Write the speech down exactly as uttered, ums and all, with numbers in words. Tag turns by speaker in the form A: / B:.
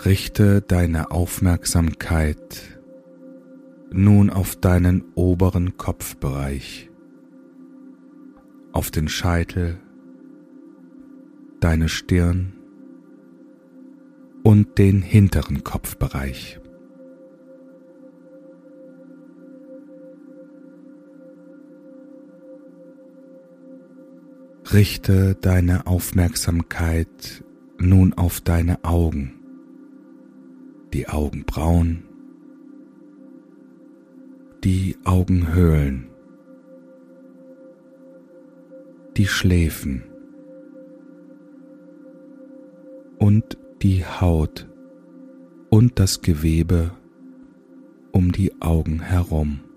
A: Richte deine Aufmerksamkeit nun auf deinen oberen Kopfbereich, auf den Scheitel, deine Stirn und den hinteren Kopfbereich. Richte deine Aufmerksamkeit nun auf deine Augen, die Augenbrauen, die Augenhöhlen, die Schläfen und die Haut und das Gewebe um die Augen herum.